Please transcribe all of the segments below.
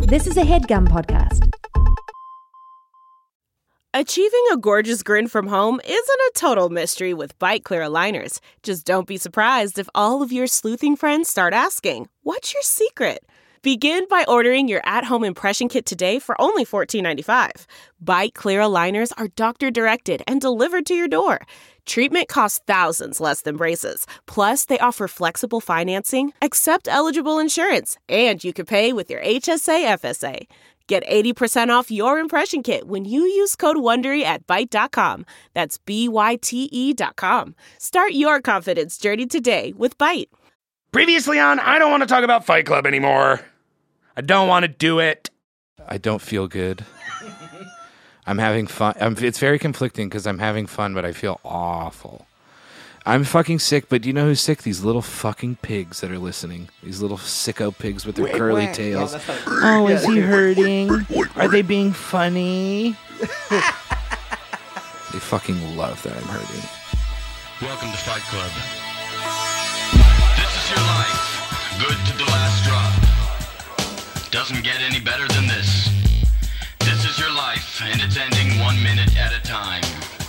This is a HeadGum podcast. Achieving a gorgeous grin from home isn't a total mystery with Byte Clear aligners. Just don't be surprised if all of your sleuthing friends start asking, "What's your secret?" Begin by ordering your at-home impression kit today for only $14.95. Byte Clear aligners are doctor-directed and delivered to your door. Treatment costs thousands less than braces. Plus, they offer flexible financing, accept eligible insurance, and you can pay with your HSA FSA. Get 80% off your impression kit when you use code WONDERY at Byte.com. That's BYTE.com. Start your confidence journey today with Byte. Previously on, I don't want to talk about Fight Club anymore. I don't want to do it. I don't feel good. I'm having fun. It's very conflicting because I'm having fun, but I feel awful. I'm fucking sick, but do you know who's sick? These little fucking pigs that are listening. These little sicko pigs with their curly tails. Oh, is he hurting? Are they being funny? They fucking love that I'm hurting. Welcome to Fight Club. This is your life. Good to the last drop. Doesn't get any better than this. This is your life, and it's ending 1 minute at a time.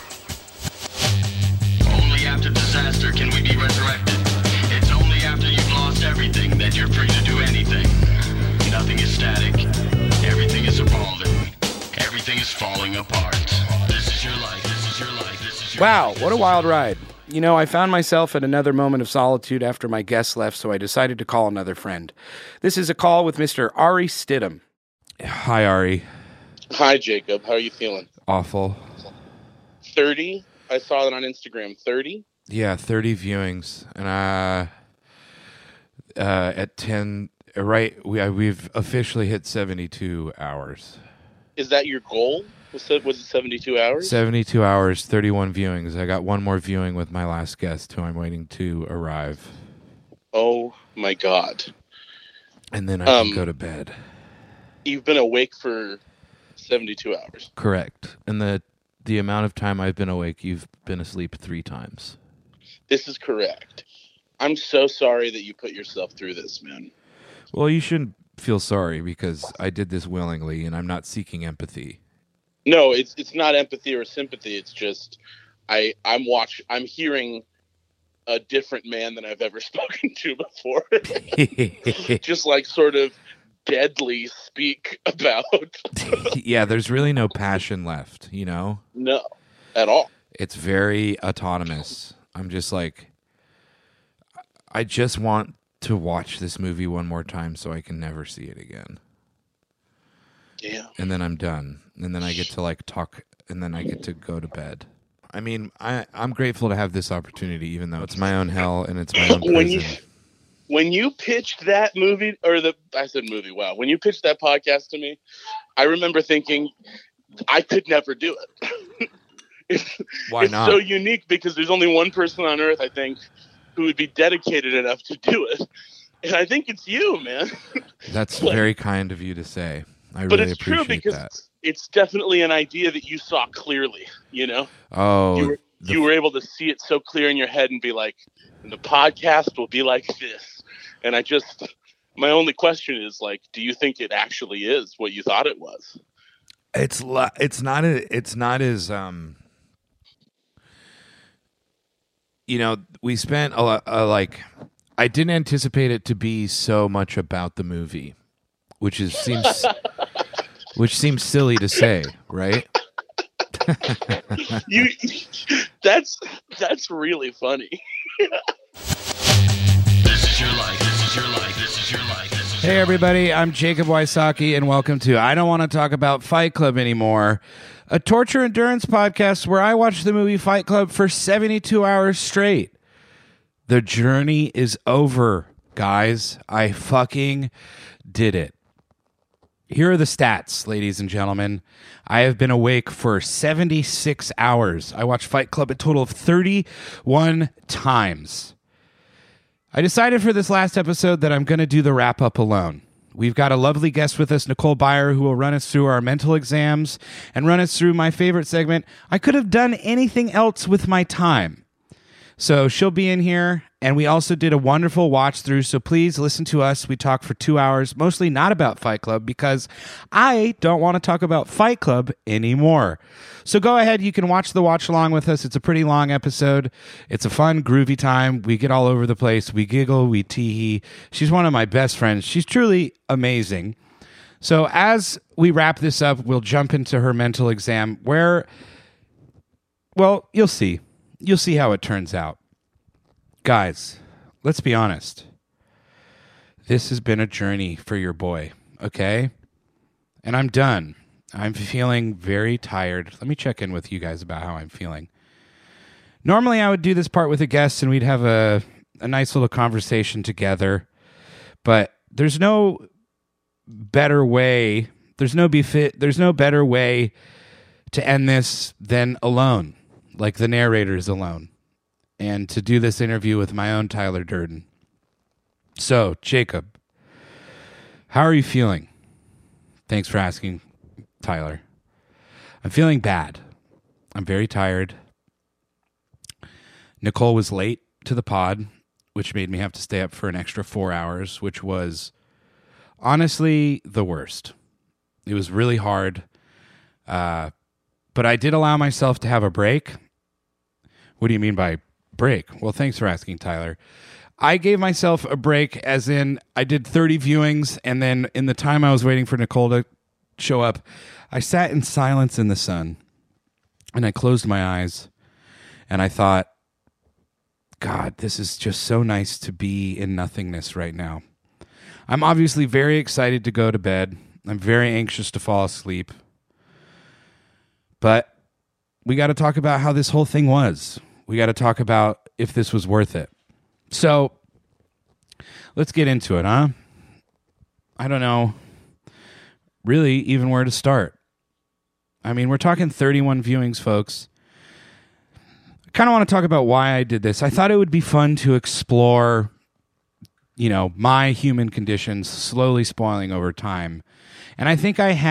Only after disaster can we be resurrected. It's only after you've lost everything that you're free to do anything. Nothing is static. Everything is evolving. Everything is falling apart. This is your life. This is your life. This is your Wow, life. what a wild ride. You know, I found myself at another moment of solitude after my guests left, so I decided to call another friend. This is a call with Mr. Ari Stidham. Hi, Ari. Hi, Jacob. How are you feeling? Awful. 30? I saw that on Instagram. 30? Yeah, 30 viewings. And at 10, right, we've officially hit 72 hours. Is that your goal? Was it 72 hours? 72 hours, 31 viewings. I got one more viewing with my last guest who I'm waiting to arrive. Oh, my God. And then I can go to bed. You've been awake for 72 hours. Correct. And the amount of time I've been awake, you've been asleep 3 times. This is correct. I'm so sorry that you put yourself through this, man. Well, you shouldn't feel sorry because I did this willingly and I'm not seeking empathy. No, it's not empathy or sympathy. It's just I'm hearing a different man than I've ever spoken to before. Just like sort of deadly speak about. Yeah, there's really no passion left, you know? No, at all. It's very autonomous. I'm just like, I just want to watch this movie one more time so I can never see it again. Yeah. And then I'm done. And then I get to like talk, and then I get to go to bed. I mean, I'm grateful to have this opportunity, even though it's my own hell and it's my own prison. When you pitched that movie, I said movie, wow. When you pitched that podcast to me, I remember thinking, I could never do it. Why not? It's so unique because there's only one person on earth, I think, who would be dedicated enough to do it. And I think it's you, man. That's very kind of you to say. I but really it's true appreciate because that. it's definitely an idea that you saw clearly, you know? Oh, you were able to see it so clear in your head and be like, the podcast will be like this. And my only question is like, do you think it actually is what you thought it was? It's not as you know, we spent a lot, I didn't anticipate it to be so much about the movie, which seems silly to say, right? That's really funny. This is your life. This is your life. This is your life. This is Hey everybody, I'm Jacob Wysocki, and welcome to I Don't Want to Talk About Fight Club Anymore, a torture endurance podcast where I watch the movie Fight Club for 72 hours straight. The journey is over, guys. I fucking did it. Here are the stats, ladies and gentlemen. I have been awake for 76 hours. I watched Fight Club a total of 31 times. I decided for this last episode that I'm going to do the wrap-up alone. We've got a lovely guest with us, Nicole Byer, who will run us through our mental exams and run us through my favorite segment, I Could Have Done Anything Else With My Time. So she'll be in here, And we also did a wonderful watch through, so please listen to us. We talk for 2 hours, mostly not about Fight Club, because I don't want to talk about Fight Club anymore. So go ahead, you can watch the watch along with us. It's a pretty long episode. It's a fun, groovy time. We get all over the place. We giggle, we tee-hee. She's one of my best friends. She's truly amazing. So as we wrap this up, we'll jump into her mental exam where, well, you'll see. You'll see how it turns out. Guys, let's be honest. This has been a journey for your boy, okay? And I'm done. I'm feeling very tired. Let me check in with you guys about how I'm feeling. Normally, I would do this part with a guest and we'd have a nice little conversation together. But there's no better way. There's no better way to end this than alone, like the narrator is alone. And to do this interview with my own Tyler Durden. So, Jacob, how are you feeling? Thanks for asking, Tyler. I'm feeling bad. I'm very tired. Nicole was late to the pod, which made me have to stay up for an extra 4 hours, which was honestly the worst. It was really hard. But I did allow myself to have a break. What do you mean by break? Well, thanks for asking, Tyler. I gave myself a break as in I did 30 viewings, and then in the time I was waiting for Nicole to show up, I sat in silence in the sun, and I closed my eyes, and I thought, God, this is just so nice to be in nothingness right now. I'm obviously very excited to go to bed. I'm very anxious to fall asleep. But we got to talk about how this whole thing was. We got to talk about if this was worth it. So let's get into it, huh? I don't know really even where to start. I mean, we're talking 31 viewings, folks. I kind of want to talk about why I did this. I thought it would be fun to explore, my human conditions slowly spoiling over time. And I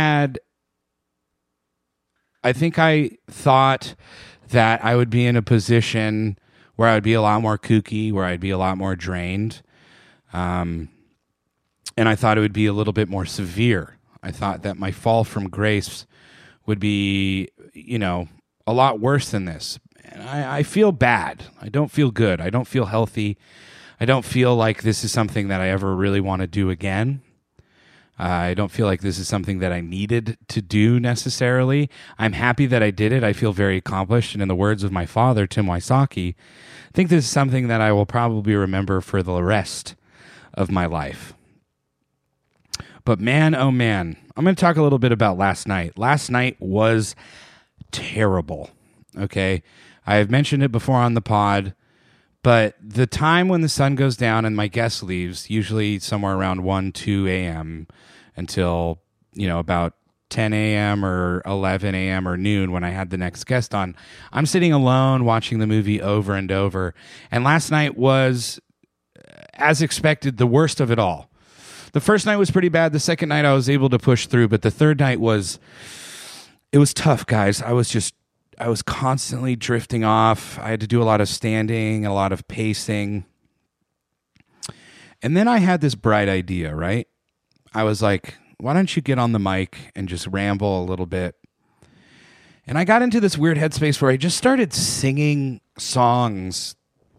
thought that I would be in a position where I would be a lot more kooky, where I'd be a lot more drained. And I thought it would be a little bit more severe. I thought that my fall from grace would be, a lot worse than this. And I feel bad. I don't feel good. I don't feel healthy. I don't feel like this is something that I ever really want to do again. I don't feel like this is something that I needed to do necessarily. I'm happy that I did it. I feel very accomplished. And in the words of my father, Tim Wysocki, I think this is something that I will probably remember for the rest of my life. But man, oh man, I'm going to talk a little bit about last night. Last night was terrible, okay? I have mentioned it before on the pod, but the time when the sun goes down and my guest leaves, usually somewhere around 1, 2 a.m., until, about 10 a.m. or 11 a.m. or noon when I had the next guest on. I'm sitting alone watching the movie over and over. And last night was, as expected, the worst of it all. The first night was pretty bad. The second night I was able to push through. But the third night was tough, guys. I was constantly drifting off. I had to do a lot of standing, a lot of pacing. And then I had this bright idea, right? I was like, why don't you get on the mic and just ramble a little bit? And I got into this weird headspace where I just started singing songs.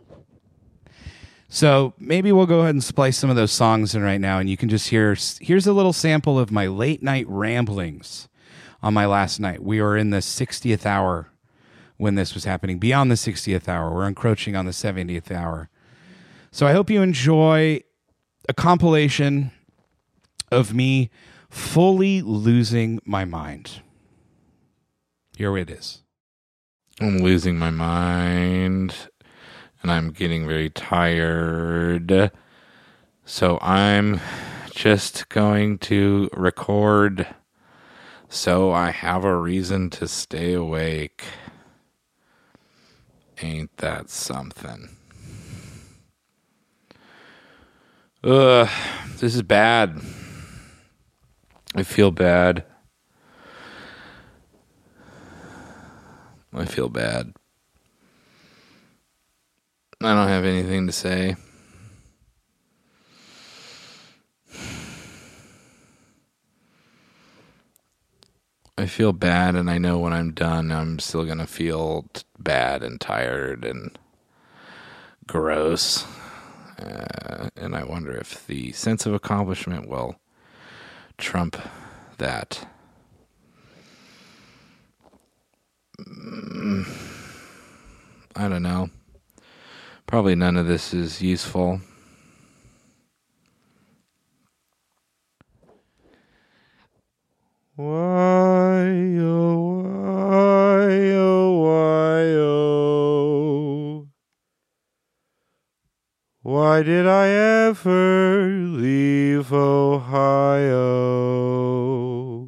So maybe we'll go ahead and splice some of those songs in right now, and you can just here's a little sample of my late night ramblings on my last night. We were in the 60th hour when this was happening. Beyond the 60th hour. We're encroaching on the 70th hour. So I hope you enjoy a compilation of me fully losing my mind. Here it is. I'm losing my mind, and I'm getting very tired. So I'm just going to record so I have a reason to stay awake. Ain't that something? This is bad. I feel bad. I don't have anything to say. I feel bad, and I know when I'm done, I'm still going to feel bad and tired and gross. And I wonder if the sense of accomplishment will trump that. I don't know. Probably none of this is useful. Why, oh, why, oh, why, oh. Why did I ever leave Ohio?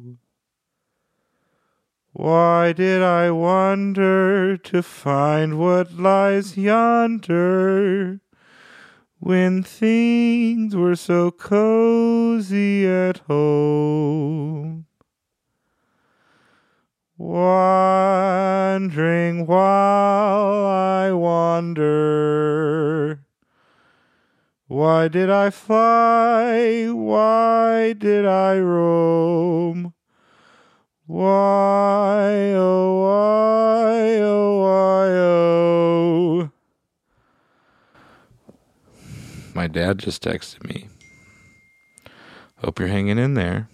Why did I wander to find what lies yonder, when things were so cozy at home? Wandering while I wander. Why did I fly? Why did I roam? Why, oh, why, oh, why, oh. My dad just texted me. Hope you're hanging in there.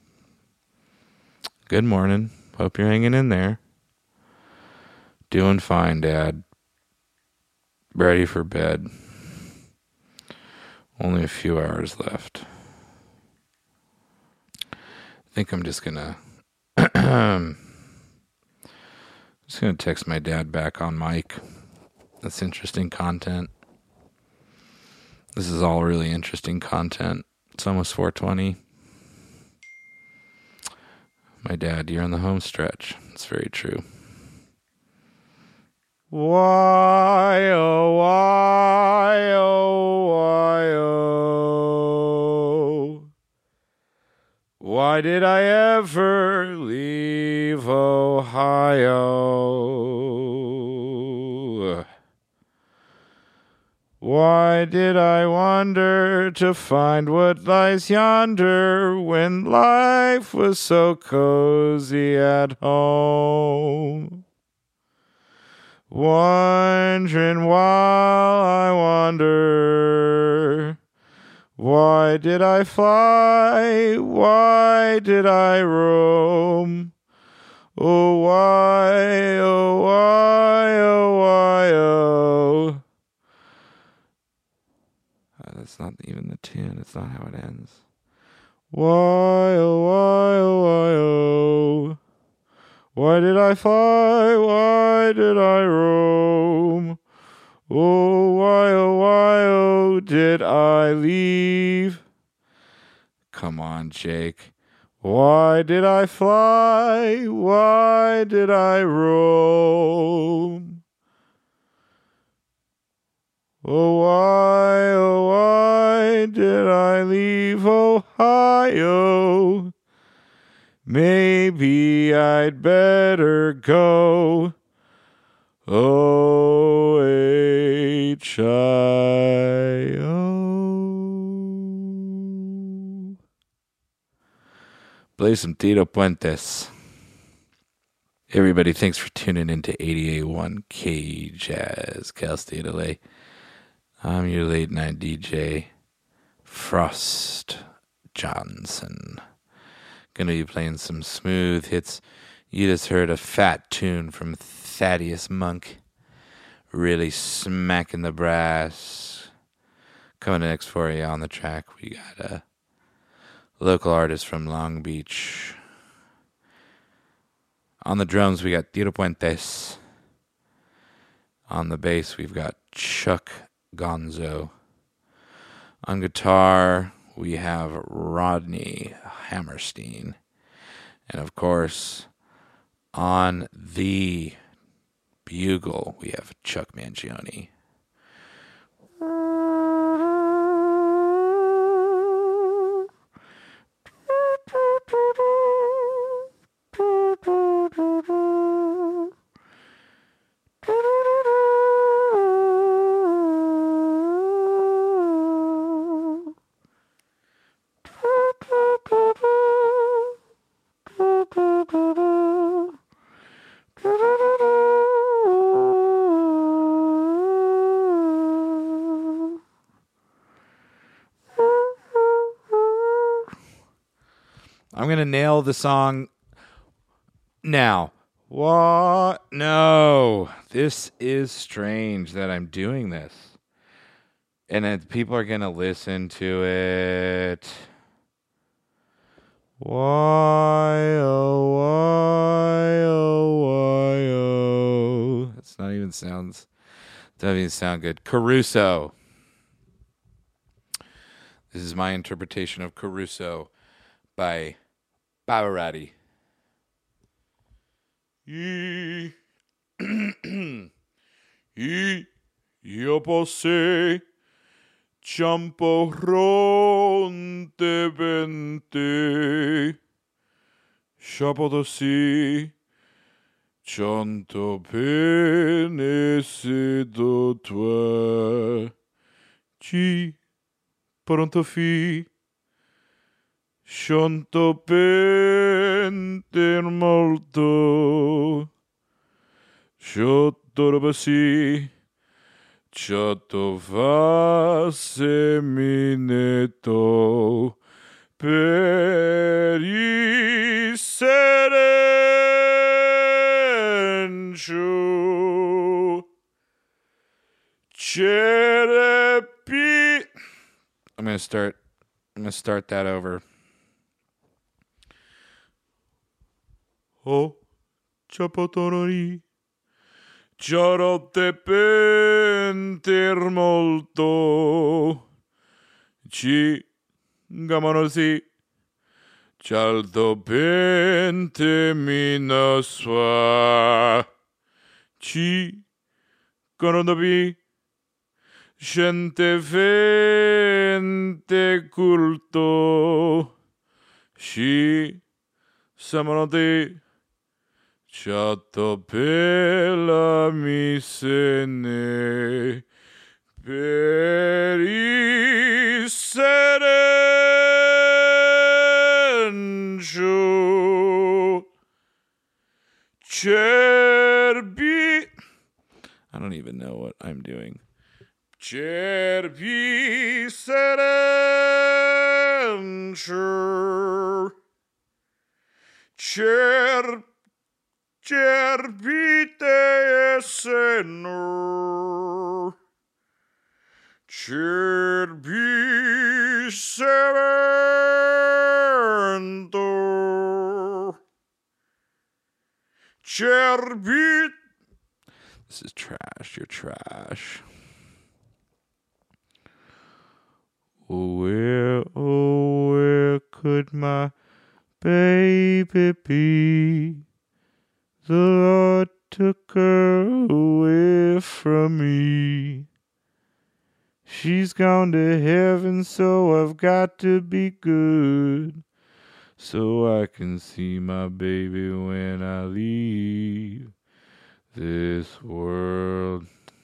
Good morning. Hope you're hanging in there. Doing fine, Dad. Ready for bed. Only a few hours left. I think I'm just gonna text my dad back on mic. That's interesting content. This is all really interesting content. It's almost 4:20. My dad, you're on the home stretch. It's very true. Why, oh, why, oh, why, oh. Why did I ever leave Ohio? Why did I wander to find what lies yonder, when life was so cozy at home? Wondering while I wander. Why did I fly? Why did I roam? Oh, why, oh, why, oh, why, oh. That's not even the tune. It's not how it ends. Why, oh, why, oh, why, oh. Why did I fly? Why did I roam? Oh, why, oh, did I leave? Come on, Jake. Why did I fly? Why did I roam? Oh, why did I leave Ohio? Maybe I'd better go. O-H-I-O. Play some Tito Puentes. Everybody, thanks for tuning into 88.1 K Jazz, Cal State LA. I'm your late night DJ, Frost Johnson. Gonna be playing some smooth hits. You just heard a fat tune from Thaddeus Monk, really smacking the brass. Coming next for you on the track, we got a local artist from Long Beach. On the drums, we got Tito Puentes. On the bass, we've got Chuck Gonzo. On guitar, we have Rodney Hammerstein. And of course, on the bugle, we have Chuck Mangione. I'm going to nail the song now. What? No. This is strange that I'm doing this. And then people are going to listen to it. Why, oh, why, oh, why, oh. That's not even sounds, doesn't even sound good. Caruso. This is my interpretation of Caruso by Pavarotti. Io possei ciamporronte vente Shapodosi Chanto bene se do tua Ci pronto fi Chanto penter molto Shotorobasi Ciotto va semineto per i serencio cerepi. I'm gonna start that over. Oh, ciapotorori. Ciarotte penter molto ci gamonosi cialdo pente mina sua ci conodobi gente fente culto ci samonoti Ciotto bella mi se ne per i serencio cerbi. I don't even know what I'm doing. Cerbi serencio cerbi. Cerbite senor Cerbi sevento Cerbi. This is trash. You're trash. Oh, where could my baby be? The Lord took her away from me. She's gone to heaven, so I've got to be good, so I can see my baby when I leave this world.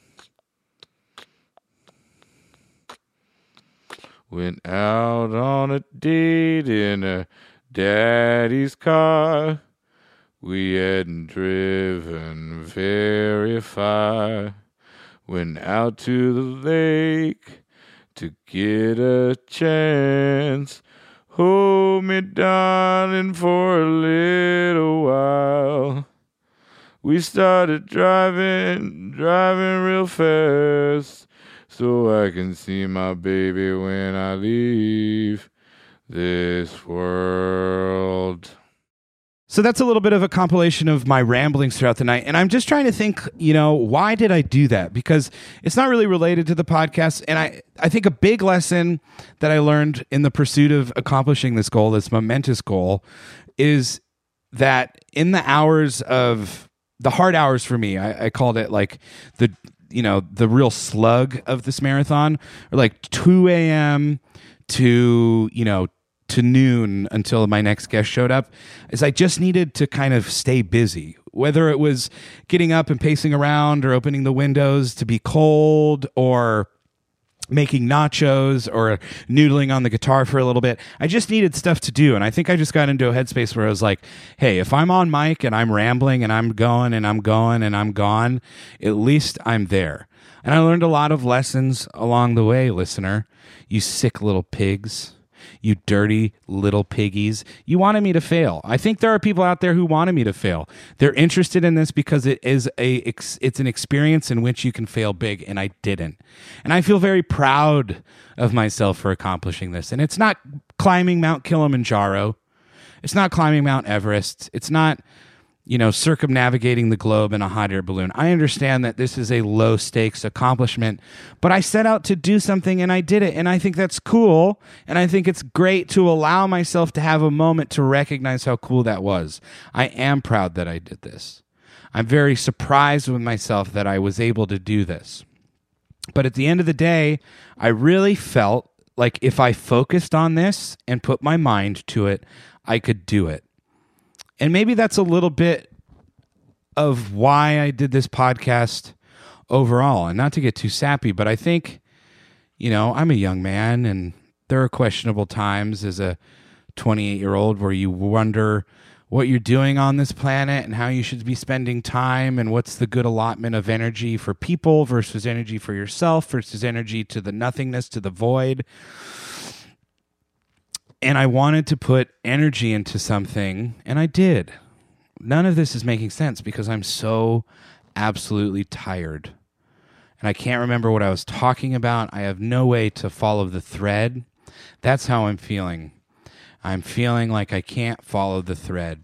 Went out on a date in her daddy's car. We hadn't driven very far. Went out to the lake to get a chance. Hold me, darling, for a little while. We started driving real fast, so I can see my baby when I leave this world. So that's a little bit of a compilation of my ramblings throughout the night. And I'm just trying to think, why did I do that? Because it's not really related to the podcast. And I think a big lesson that I learned in the pursuit of accomplishing this goal, this momentous goal, is that in the hours of the hard hours for me, I called it like the real slug of this marathon, or like 2 a.m. to noon until my next guest showed up, is I just needed to kind of stay busy, whether it was getting up and pacing around or opening the windows to be cold or making nachos or noodling on the guitar for a little bit. I just needed stuff to do. And I think I just got into a headspace where I was like, hey, if I'm on mic and I'm rambling and I'm going and I'm going and I'm gone, at least I'm there. And I learned a lot of lessons along the way, listener. You sick little pigs. You dirty little piggies. You wanted me to fail. I think there are people out there who wanted me to fail. They're interested in this because it's an experience in which you can fail big, and I didn't. And I feel very proud of myself for accomplishing this. And it's not climbing Mount Kilimanjaro. It's not climbing Mount Everest. It's not, circumnavigating the globe in a hot air balloon. I understand that this is a low stakes accomplishment, but I set out to do something and I did it. And I think that's cool. And I think it's great to allow myself to have a moment to recognize how cool that was. I am proud that I did this. I'm very surprised with myself that I was able to do this. But at the end of the day, I really felt like if I focused on this and put my mind to it, I could do it. And maybe that's a little bit of why I did this podcast overall. And not to get too sappy, but I think, I'm a young man, and there are questionable times as a 28-year-old where you wonder what you're doing on this planet and how you should be spending time and what's the good allotment of energy for people versus energy for yourself versus energy to the nothingness, to the void. And I wanted to put energy into something, and I did. None of this is making sense because I'm so absolutely tired. And I can't remember what I was talking about. I have no way to follow the thread. That's how I'm feeling. I'm feeling like I can't follow the thread.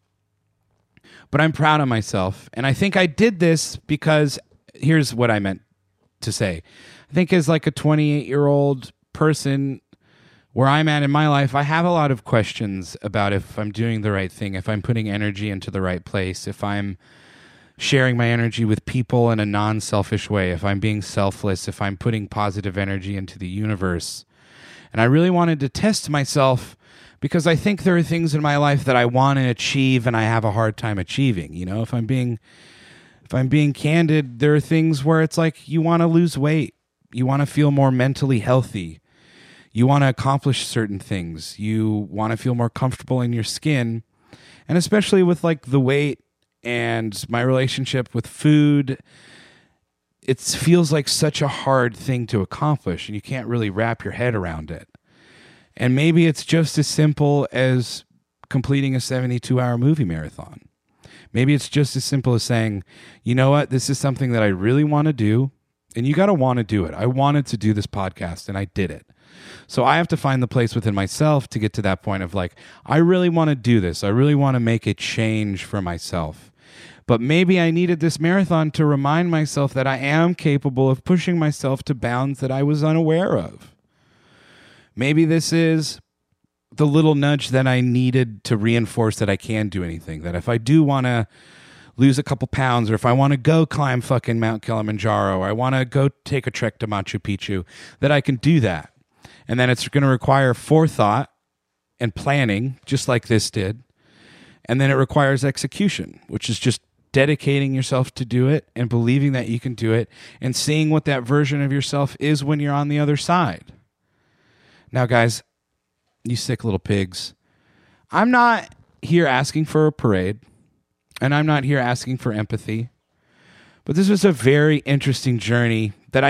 But I'm proud of myself. And I think I did this because here's what I meant to say. I think as like a 28-year-old person, where I'm at in my life, I have a lot of questions about if I'm doing the right thing, if I'm putting energy into the right place, if I'm sharing my energy with people in a non-selfish way, if I'm being selfless, if I'm putting positive energy into the universe. And I really wanted to test myself because I think there are things in my life that I want to achieve and I have a hard time achieving. If I'm being candid, there are things where it's like you want to lose weight. You want to feel more mentally healthy. You want to accomplish certain things. You want to feel more comfortable in your skin. And especially with like the weight and my relationship with food, it feels like such a hard thing to accomplish and you can't really wrap your head around it. And maybe it's just as simple as completing a 72-hour movie marathon. Maybe it's just as simple as saying, you know what, this is something that I really want to do. And you got to want to do it. I wanted to do this podcast and I did it. So I have to find the place within myself to get to that point of like, I really want to do this. I really want to make a change for myself. But maybe I needed this marathon to remind myself that I am capable of pushing myself to bounds that I was unaware of. Maybe this is the little nudge that I needed to reinforce that I can do anything. That if I do want to lose a couple pounds, or if I want to go climb fucking Mount Kilimanjaro, or I want to go take a trek to Machu Picchu, that I can do that. And then it's going to require forethought and planning, just like this did. And then it requires execution, which is just dedicating yourself to do it and believing that you can do it and seeing what that version of yourself is when you're on the other side. Now, guys, you sick little pigs, I'm not here asking for a parade, and I'm not here asking for empathy. But this was a very interesting journey that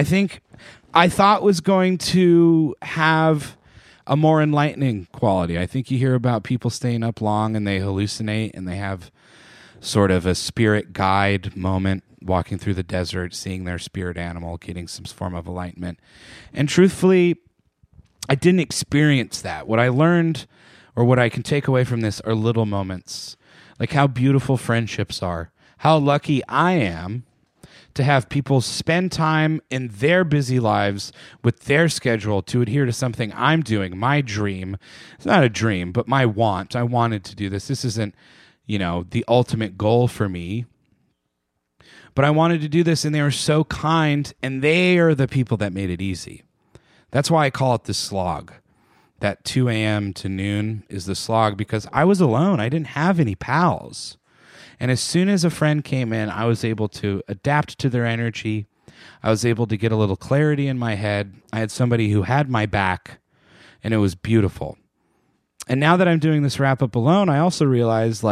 I thought was going to have a more enlightening quality. I think you hear about people staying up long and they hallucinate and they have sort of a spirit guide moment, walking through the desert, seeing their spirit animal, getting some form of enlightenment. And truthfully, I didn't experience that. What I learned, or what I can take away from this, are little moments, like how beautiful friendships are, how lucky I am to have people spend time in their busy lives with their schedule to adhere to something I'm doing, my dream. It's not a dream, but my want. I wanted to do this. This isn't, the ultimate goal for me. But I wanted to do this, and they were so kind, and they are the people that made it easy. That's why I call it the slog. That 2 a.m. to noon is the slog, because I was alone. I didn't have any pals. And as soon as a friend came in, I was able to adapt to their energy. I was able to get a little clarity in my head. I had somebody who had my back, and it was beautiful. And now that I'm doing this wrap up alone, I also realize,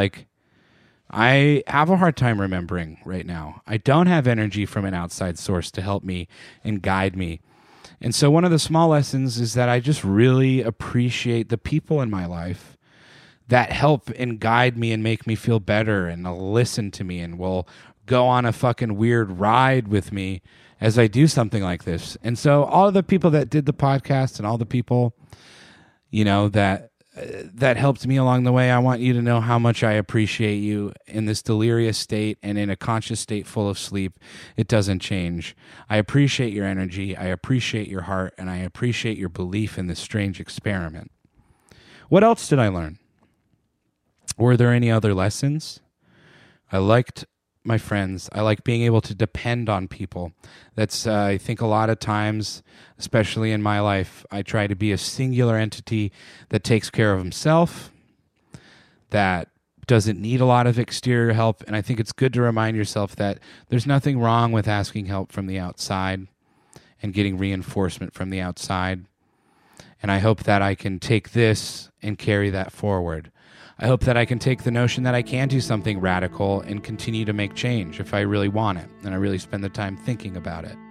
I have a hard time remembering right now. I don't have energy from an outside source to help me and guide me. And so one of the small lessons is that I just really appreciate the people in my life that help and guide me and make me feel better and listen to me and will go on a fucking weird ride with me as I do something like this. And so all of the people that did the podcast and all the people, you know, that helped me along the way, I want you to know how much I appreciate you in this delirious state and in a conscious state full of sleep. It doesn't change. I appreciate your energy. I appreciate your heart, and I appreciate your belief in this strange experiment. What else did I learn? Were there any other lessons? I liked my friends. I like being able to depend on people. That's, I think a lot of times, especially in my life, I try to be a singular entity that takes care of himself, that doesn't need a lot of exterior help. And I think it's good to remind yourself that there's nothing wrong with asking help from the outside and getting reinforcement from the outside. And I hope that I can take this and carry that forward. I hope that I can take the notion that I can do something radical and continue to make change if I really want it, and I really spend the time thinking about it.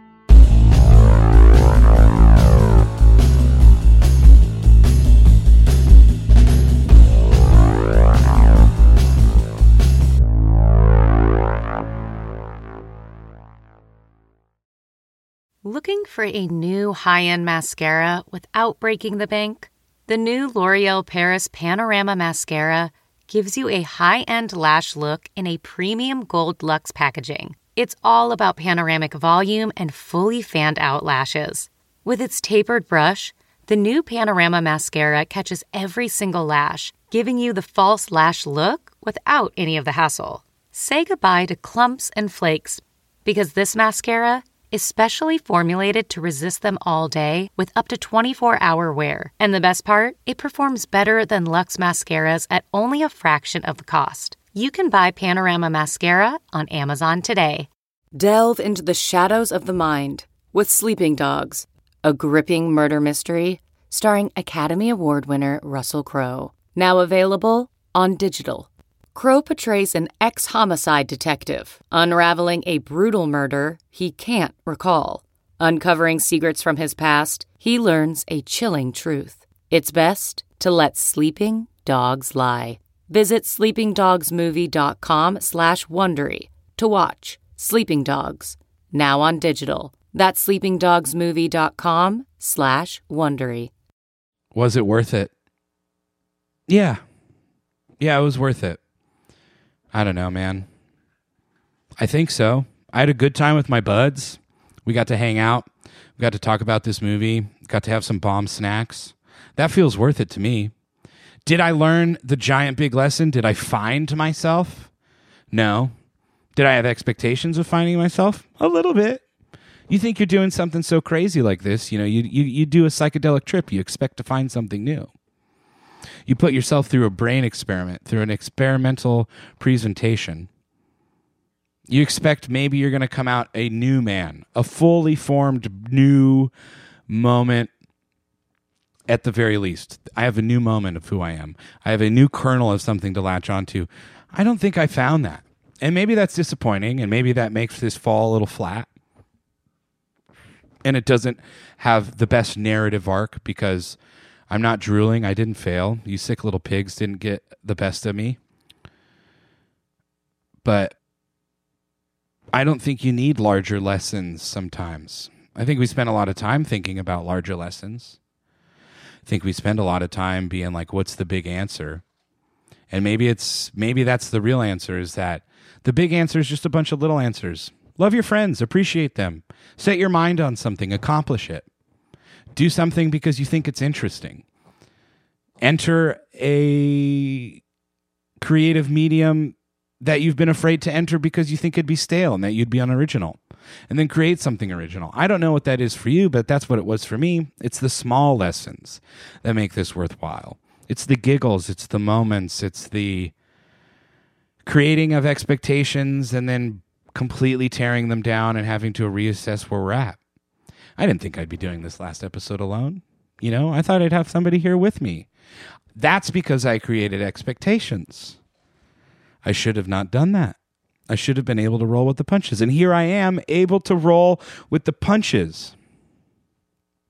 Looking for a new high-end mascara without breaking the bank? The new L'Oreal Paris Panorama Mascara gives you a high-end lash look in a premium gold luxe packaging. It's all about panoramic volume and fully fanned-out lashes. With its tapered brush, the new Panorama Mascara catches every single lash, giving you the false lash look without any of the hassle. Say goodbye to clumps and flakes, because this mascara is specially formulated to resist them all day with up to 24-hour wear. And the best part? It performs better than Luxe mascaras at only a fraction of the cost. You can buy Panorama Mascara on Amazon today. Delve into the shadows of the mind with Sleeping Dogs, a gripping murder mystery starring Academy Award winner Russell Crowe. Now available on digital. Crowe portrays an ex-homicide detective, unraveling a brutal murder he can't recall. Uncovering secrets from his past, he learns a chilling truth. It's best to let sleeping dogs lie. Visit sleepingdogsmovie.com/Wondery to watch Sleeping Dogs, now on digital. That's sleepingdogsmovie.com/Wondery. Was it worth it? Yeah, it was worth it. I don't know, man. I think so. I had a good time with my buds. We got to hang out. We got to talk about this movie. Got to have some bomb snacks. That feels worth it to me. Did I learn the giant big lesson? Did I find myself? No. Did I have expectations of finding myself? A little bit. You think you're doing something so crazy like this, you know, you do a psychedelic trip. You expect to find something new. You put yourself through a brain experiment, through an experimental presentation. You expect maybe you're going to come out a new man, a fully formed new moment at the very least. I have a new moment of who I am. I have a new kernel of something to latch onto. I don't think I found that. And maybe that's disappointing, and maybe that makes this fall a little flat. And it doesn't have the best narrative arc because I'm not drooling. I didn't fail. You sick little pigs didn't get the best of me. But I don't think you need larger lessons sometimes. I think we spend a lot of time thinking about larger lessons. I think we spend a lot of time being like, what's the big answer? And maybe that's the real answer, is that the big answer is just a bunch of little answers. Love your friends, appreciate them. Set your mind on something, accomplish it. Do something because you think it's interesting. Enter a creative medium that you've been afraid to enter because you think it'd be stale and that you'd be unoriginal. And then create something original. I don't know what that is for you, but that's what it was for me. It's the small lessons that make this worthwhile. It's the giggles, it's the moments, it's the creating of expectations and then completely tearing them down and having to reassess where we're at. I didn't think I'd be doing this last episode alone. You know, I thought I'd have somebody here with me. That's because I created expectations. I should have not done that. I should have been able to roll with the punches. And here I am, able to roll with the punches.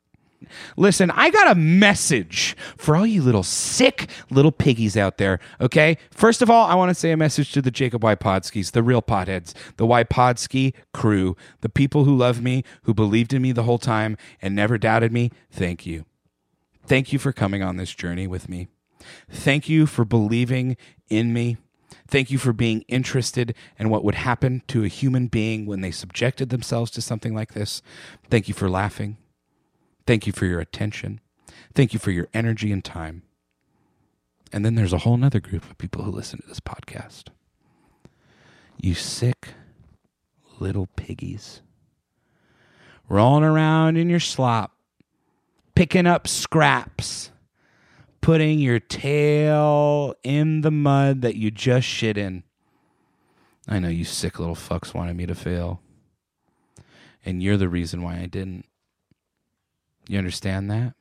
Listen, I got a message for all you little sick little piggies out there, okay? First of all, I want to say a message to the Jacob Wypodskis, the real potheads, the Wypodsky crew, the people who love me, who believed in me the whole time and never doubted me. Thank you. Thank you for coming on this journey with me. Thank you for believing in me. Thank you for being interested in what would happen to a human being when they subjected themselves to something like this. Thank you for laughing. Thank you for your attention. Thank you for your energy and time. And then there's a whole nother group of people who listen to this podcast. You sick little piggies. Rolling around in your slop, picking up scraps, putting your tail in the mud that you just shit in. I know you sick little fucks wanted me to fail. And you're the reason why I didn't. You understand that?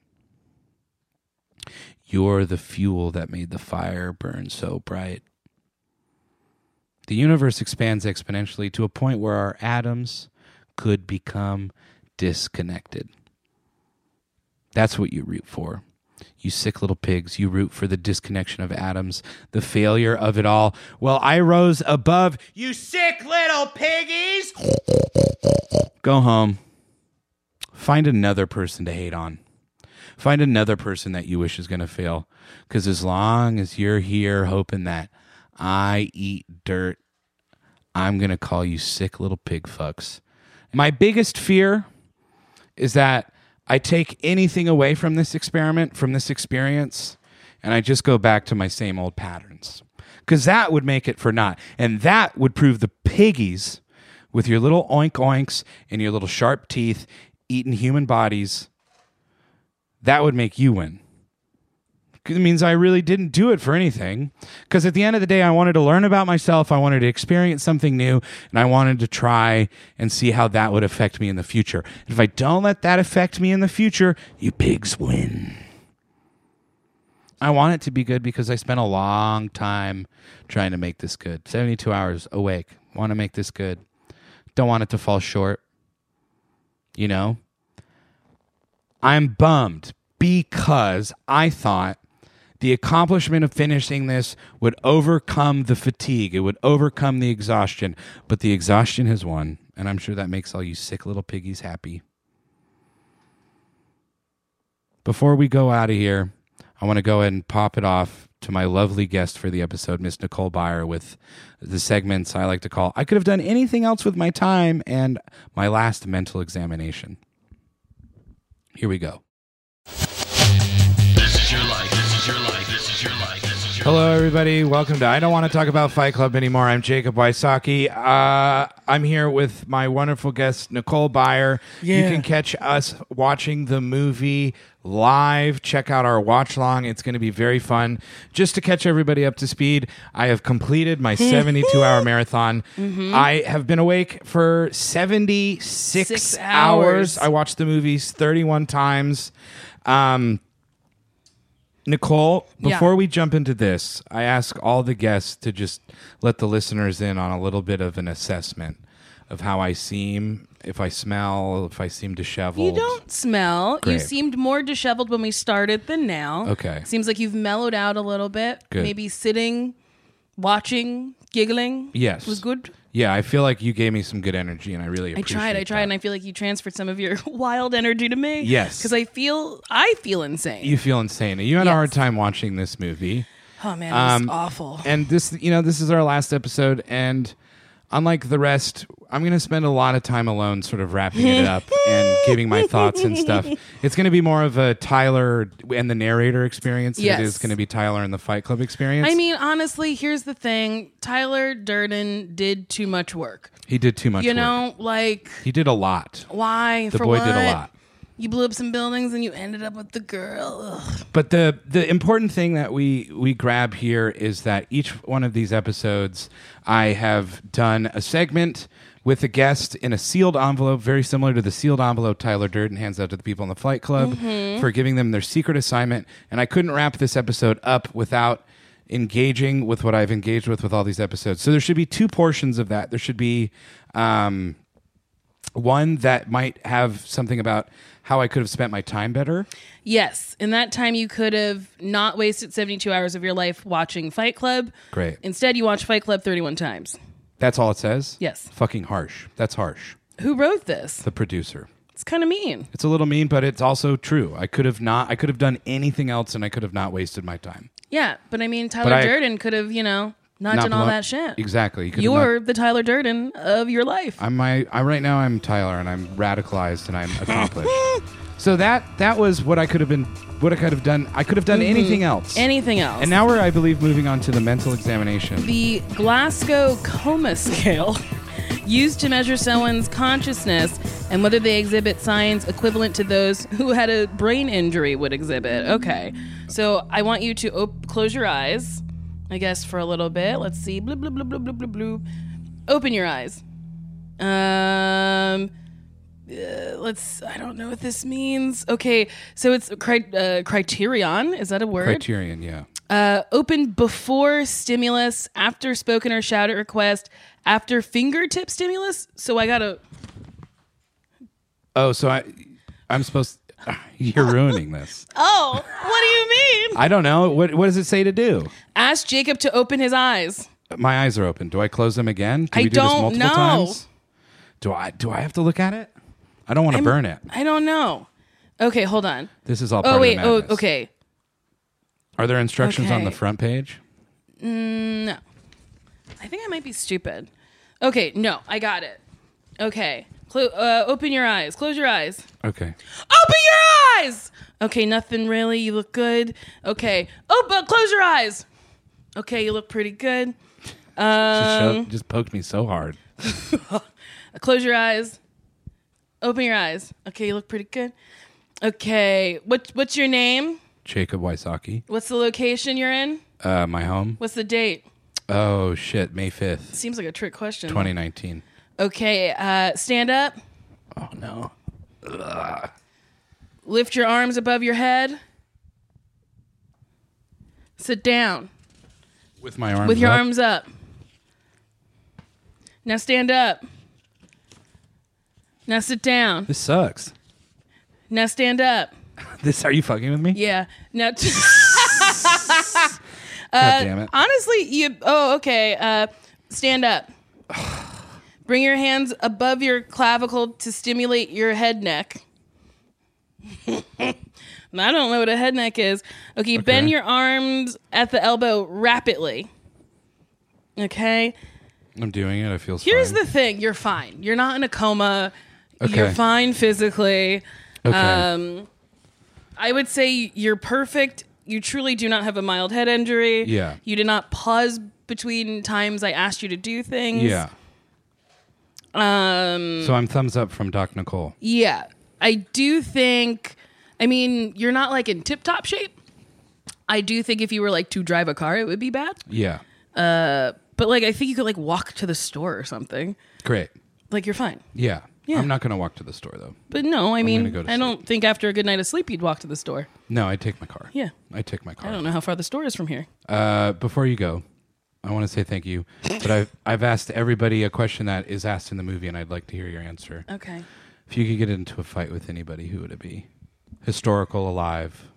You're the fuel that made the fire burn so bright. The universe expands exponentially to a point where our atoms could become disconnected. That's what you root for. You sick little pigs, you root for the disconnection of atoms, the failure of it all. Well, I rose above. You sick little piggies! Go home. Find another person to hate on. Find another person that you wish is going to fail. Because as long as you're here hoping that I eat dirt, I'm going to call you sick little pig fucks. My biggest fear is that I take anything away from this experiment, from this experience, and I just go back to my same old patterns. Because that would make it for naught. And that would prove the piggies with your little oink oinks and your little sharp teeth eating human bodies, that would make you win. It means I really didn't do it for anything. Because at the end of the day, I wanted to learn about myself. I wanted to experience something new. And I wanted to try and see how that would affect me in the future. If I don't let that affect me in the future, you pigs win. I want it to be good because I spent a long time trying to make this good. 72 hours awake. Want to make this good. Don't want it to fall short. You know? I'm bummed because I thought the accomplishment of finishing this would overcome the fatigue. It would overcome the exhaustion. But the exhaustion has won. And I'm sure that makes all you sick little piggies happy. Before we go out of here, I want to go ahead and pop it off to my lovely guest for the episode, Miss Nicole Byer, with the segments I like to call I Could Have Done Anything Else with My Time and My Last Mental Examination. Here we go. This is your life. This is your life. This is your life. This is your Hello, everybody. Welcome to I Don't Want to Talk About Fight Club Anymore. I'm Jacob Wysocki. I'm here with my wonderful guest, Nicole Byer. You can catch us watching the movie live. Check out our watch long. It's going to be very fun. Just to catch everybody up to speed, I have completed my 72-hour marathon. I have been awake for 76 hours. I watched the movies 31 times. Nicole, before we jump into this, I ask all the guests to just let the listeners in on a little bit of an assessment of how I seem, if I smell, if I seem disheveled. You don't smell. Great. You seemed more disheveled when we started than now. Okay. Seems like you've mellowed out a little bit. Good. Maybe sitting, watching, giggling. Yes. Was good. Yeah, I feel like you gave me some good energy, and I really I appreciate tried, that. and I feel like you transferred some of your wild energy to me. Yes. Because I feel insane. You feel insane. You had a Yes. hard time watching this movie. Oh man, it was awful. And this is our last episode, and unlike the rest, I'm going to spend a lot of time alone sort of wrapping it up and giving my thoughts and stuff. It's going to be more of a Tyler and the narrator experience than it is going to be Tyler and the Fight Club experience. I mean, honestly, here's the thing. Tyler Durden did too much work. He did too much You work. know, like, He did a lot. why? The For boy what? did a lot. You blew up some buildings and you ended up with the girl. Ugh. But the important thing that we grab here is that each one of these episodes, I have done a segment with a guest in a sealed envelope, very similar to the sealed envelope Tyler Durden hands out to the people in the Fight Club for giving them their secret assignment. And I couldn't wrap this episode up without engaging with what I've engaged with all these episodes. So there should be two portions of that. There should be One that might have something about how I could have spent my time better. Yes. In that time, you could have not wasted 72 hours of your life watching Fight Club. Great. Instead, you watch Fight Club 31 times. That's all it says? Yes. Fucking harsh. That's harsh. Who wrote this? The producer. It's kind of mean. It's a little mean, but it's also true. I could have done anything else and I could have not wasted my time. Yeah, but I mean, Tyler Durden could have, not done all that shit. Exactly. You're the Tyler Durden of your life. Right now I'm Tyler and I'm radicalized and I'm accomplished. So that was what I could have done. I could have done anything else. Anything else. And now we're, I believe, moving on to the mental examination. The Glasgow Coma Scale, used to measure someone's consciousness and whether they exhibit signs equivalent to those who had a brain injury would exhibit. Okay. So I want you to close your eyes, I guess, for a little bit. Let's see. Bloop, bloop, bloop, bloop, bloop, bloop, bloop. Open your eyes. I don't know what this means. Okay. So it's criterion. Is that a word? Criterion, yeah. Open before stimulus, after spoken or shouted request, after fingertip stimulus. So I gotta. Oh, so I'm supposed. You're ruining this. Oh, what do you mean? I don't know. What does it say to do? Ask Jacob to open his eyes. My eyes are open. Do I close them again? Can I we do this don't multiple know. times? Do I have to look at it? I don't want to burn it. I don't know. Okay, hold on. This is all part of the madness. Oh, okay. Are there instructions on Okay. the front page? No. I think I might be stupid. Okay, no, I got it. Okay. Open your eyes. Close your eyes. Okay. Open your eyes! Okay, nothing really. You look good. Okay. Close your eyes. Okay, you look pretty good. Just poked me so hard. Close your eyes. Open your eyes. Okay, you look pretty good. Okay, what's your name? Jacob Wysocki. What's the location you're in? My home. What's the date? Oh, shit. May 5th, Seems like a trick question. 2019. Okay, stand up. Oh, no. Ugh. Lift your arms above your head. Sit down. With my arms With your up? arms up. Now stand up. Now sit down. This sucks. Now stand up. Are you fucking with me? Yeah. Now. God damn it. Honestly, okay. Stand up. Bring your hands above your clavicle to stimulate your head neck. I don't know what a head neck is. Okay, bend your arms at the elbow rapidly. Okay. I'm doing it. It feels Here's fine. the thing. You're fine. You're not in a coma. Okay. You're fine physically. Okay. I would say you're perfect. You truly do not have a mild head injury. Yeah. You did not pause between times I asked you to do things. Yeah. So I'm thumbs up from Doc Nicole. Yeah. I do think, you're not like in tip-top shape. I do think if you were like to drive a car, it would be bad. Yeah. But like, I think you could like walk to the store or something. Great. Like you're fine. Yeah. Yeah. I'm not going to walk to the store, though. But no, I gonna go to don't sleep. think after a good night of sleep you'd walk to the store. No, I take my car. Yeah. I take my car. I don't know how far the store is from here. Before you go, I want to say thank you. But I've asked everybody a question that is asked in the movie, and I'd like to hear your answer. Okay. If you could get into a fight with anybody, who would it be? Historical, alive?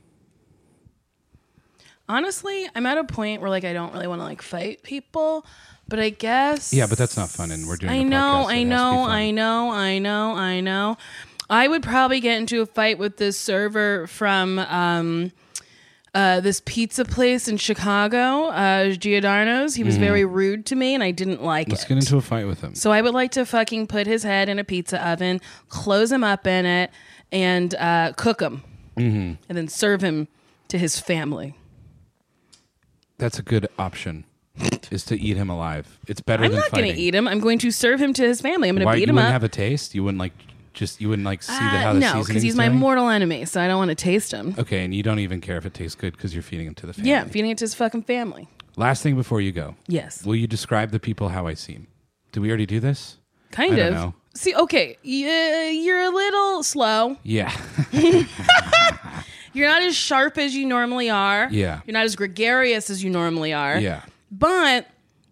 Honestly, I'm at a point where like I don't really want to like fight people, but I guess Yeah, but that's not fun, and we're doing a podcast, so it has to be fun. I know. I would probably get into a fight with this server from this pizza place in Chicago, Giordano's. He was very rude to me, and I didn't like Let's it. get into a fight with him. So I would like to fucking put his head in a pizza oven, close him up in it, and cook him, and then serve him to his family. That's a good option, is to eat him alive. It's better I'm than not fighting. going to eat him. I'm going to serve him to his family. I'm going Why, to beat you him wouldn't up. have a taste? You wouldn't see how the no, seasoning's because he's my doing? mortal enemy, so I don't want to taste him. Okay, and you don't even care if it tastes good because you're feeding him to the family. Yeah, feeding it to his fucking family. Last thing before you go. Yes. Will you describe the people how I seem? Did we already do this? Kind I of. don't know. See, okay, you're a little slow. Yeah. You're not as sharp as you normally are. Yeah. You're not as gregarious as you normally are. Yeah. But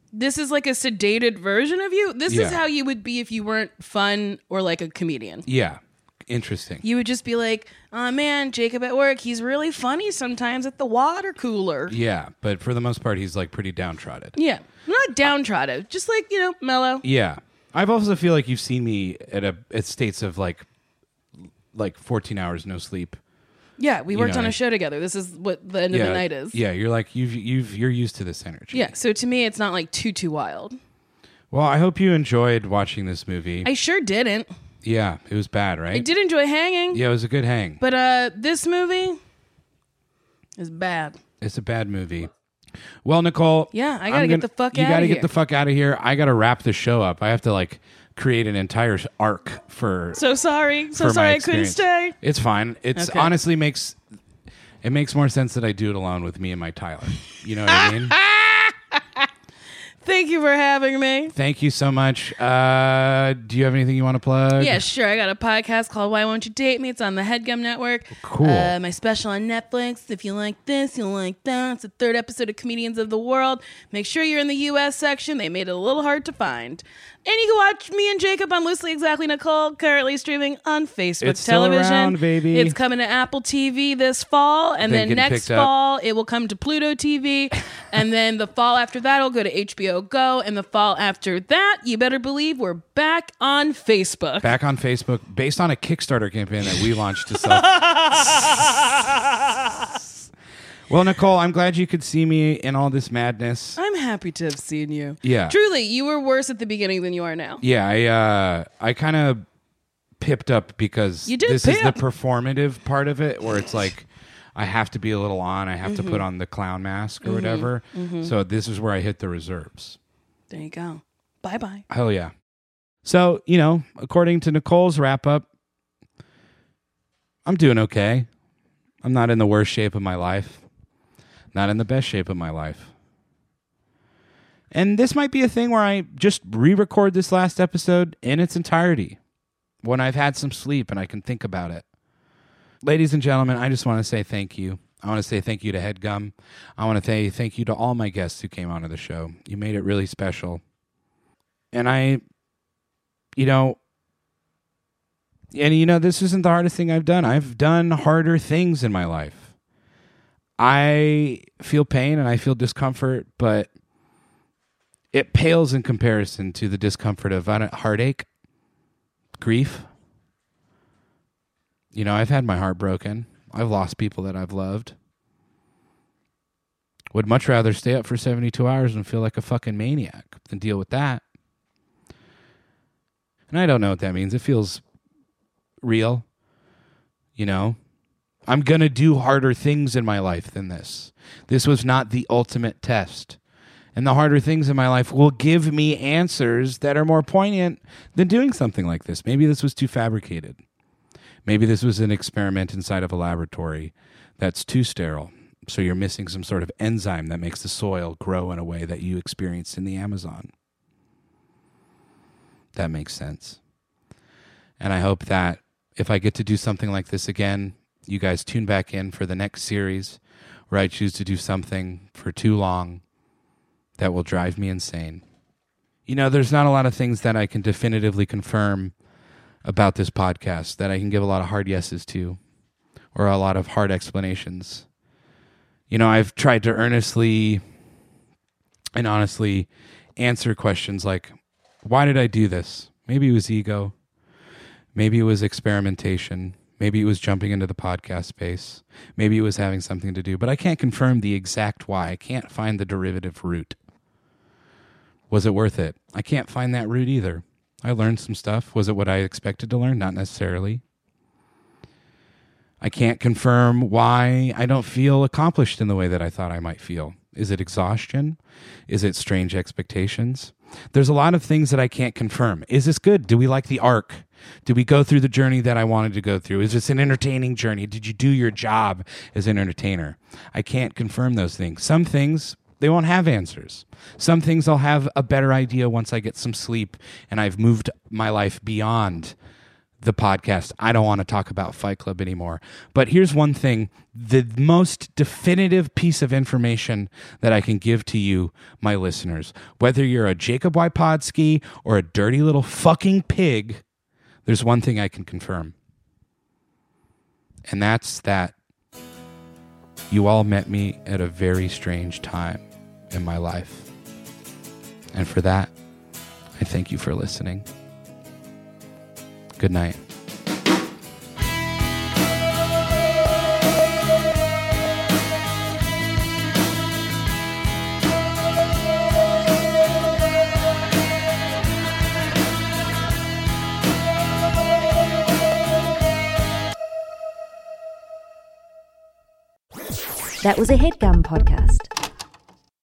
this is like a sedated version of you. This is Yeah. how you would be if you weren't fun or like a comedian. Yeah. Interesting. You would just be like, oh man, Jacob at work, he's really funny sometimes at the water cooler. Yeah, but for the most part, he's like pretty downtrodden. Yeah. Not downtrodden, just like, mellow. Yeah. I've also feel like you've seen me at states of like 14 hours no sleep. Yeah, we worked know, on a show together. This is what the end of the night is. Yeah, you're like you're used to this energy. Yeah, so to me, it's not like too wild. Well, I hope you enjoyed watching this movie. I sure didn't. Yeah, it was bad, right? I did enjoy hanging. Yeah, it was a good hang. But this movie is bad. It's a bad movie. Well, Nicole. Yeah, I gotta get the fuck You outta gotta here. get the fuck out of here. I gotta wrap the show up. I have to create an entire arc for. So sorry. for So my sorry I couldn't experience. stay. It's fine. It's Okay. honestly makes more sense that I do it alone with me and my Tyler. You know what I mean? Thank you for having me. Thank you so much. Do you have anything you want to plug? Yeah, sure. I got a podcast called Why Won't You Date Me? It's on the HeadGum Network. Cool. My special on Netflix. If you like this, you'll like that. It's the 3rd episode of Comedians of the World. Make sure you're in the U.S. section. They made it a little hard to find. And you can watch me and Jacob on Loosely Exactly Nicole, currently streaming on Facebook It's still television. around, baby. It's coming to Apple TV this fall, and They're then getting next picked up. fall it will come to Pluto TV, and then the fall after that it'll go to HBO Go, and the fall after that, you better believe we're back on Facebook. Back on Facebook, based on a Kickstarter campaign that we launched to sell. Well, Nicole, I'm glad you could see me in all this madness. I'm happy to have seen you. Yeah. Truly, you were worse at the beginning than you are now. Yeah, I kind of pipped up because You did this is the pip. performative part of it where it's like I have to be a little on. I have to put on the clown mask or whatever. So this is where I hit the reserves. There you go. Bye-bye. Hell yeah. So, according to Nicole's wrap up, I'm doing okay. I'm not in the worst shape of my life. Not in the best shape of my life. And this might be a thing where I just re-record this last episode in its entirety when I've had some sleep and I can think about it. Ladies and gentlemen, I just want to say thank you. I want to say thank you to HeadGum. I want to say thank you to all my guests who came onto the show. You made it really special. And this isn't the hardest thing I've done. I've done harder things in my life. I feel pain and I feel discomfort, but it pales in comparison to the discomfort of heartache, grief. I've had my heart broken. I've lost people that I've loved. Would much rather stay up for 72 hours and feel like a fucking maniac than deal with that. And I don't know what that means. It feels real. I'm going to do harder things in my life than this. This was not the ultimate test. And the harder things in my life will give me answers that are more poignant than doing something like this. Maybe this was too fabricated. Maybe this was an experiment inside of a laboratory that's too sterile. So you're missing some sort of enzyme that makes the soil grow in a way that you experienced in the Amazon. That makes sense. And I hope that if I get to do something like this again, you guys tune back in for the next series where I choose to do something for too long that will drive me insane. There's not a lot of things that I can definitively confirm about this podcast that I can give a lot of hard yeses to or a lot of hard explanations. I've tried to earnestly and honestly answer questions like, why did I do this? Maybe it was ego. Maybe it was experimentation. Maybe it was jumping into the podcast space. Maybe it was having something to do. But I can't confirm the exact why. I can't find the derivative root. Was it worth it? I can't find that root either. I learned some stuff. Was it what I expected to learn? Not necessarily. I can't confirm why I don't feel accomplished in the way that I thought I might feel. Is it exhaustion? Is it strange expectations? There's a lot of things that I can't confirm. Is this good? Do we like the arc? Did we go through the journey that I wanted to go through? Is this an entertaining journey? Did you do your job as an entertainer? I can't confirm those things. Some things, they won't have answers. Some things I'll have a better idea once I get some sleep and I've moved my life beyond the podcast, I Don't Want to Talk About Fight Club Anymore. But here's one thing, the most definitive piece of information that I can give to you, my listeners, whether you're a Jacob Wypodsky or a dirty little fucking pig, there's one thing I can confirm. And that's that you all met me at a very strange time in my life. And for that, I thank you for listening. Good night. That was a HeadGum podcast.